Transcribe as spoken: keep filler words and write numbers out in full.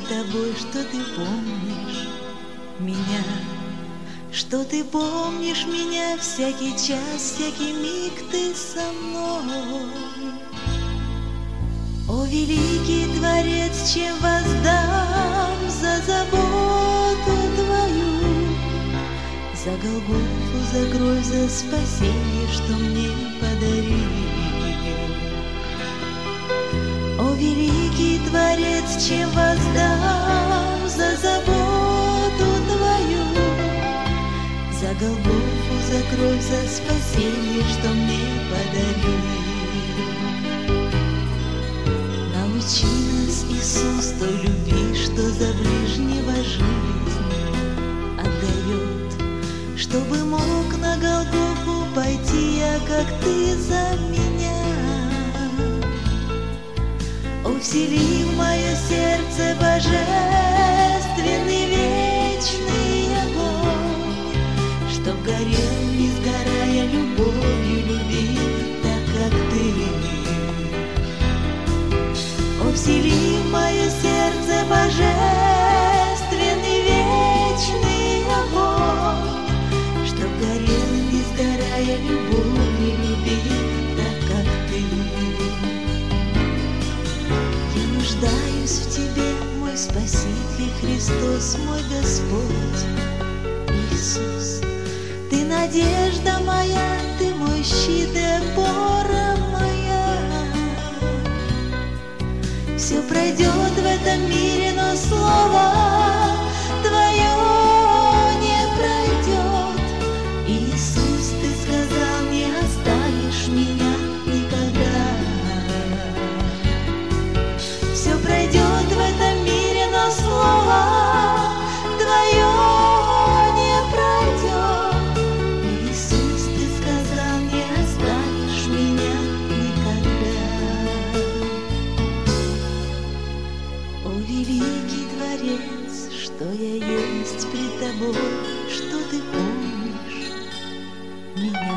тобой, что ты помнишь меня, что ты помнишь меня, всякий час, всякий миг ты со мной. О, великий Творец, чем воздам за заботу твою, за Голгофу, за кровь, за спасение, что мне подарил. О, великий Творец, чем воздам за заботу твою, за Голгофу, за кровь, за спасение, что мне подарил. Научи нас, Иисус, той любви, что за ближнего жизнь отдает, чтобы мог на Голгофу пойти я, как ты за меня. О, всели в мое сердце божественный вечный огонь, чтоб горел, не сгорая, любовью люби, так как ты. О, всели в мое сердце божественный вечный огонь, чтоб горел, не сгорая, любовью люби, так как ты. Я нуждаюсь в тебе, мой Спаситель Христос, мой Господь Иисус. Ты надежда моя, ты мой щит и опора моя. Все пройдет в этом мире, но слово твое не пройдет. Иисус, ты сказал, не оставишь меня никогда. Все пройдет в этом мире, но слово твое не пройдет. Иисус, ты сказал, не оставишь меня никогда. О, великий Творец, что я есть пред тобой, что ты помнишь меня.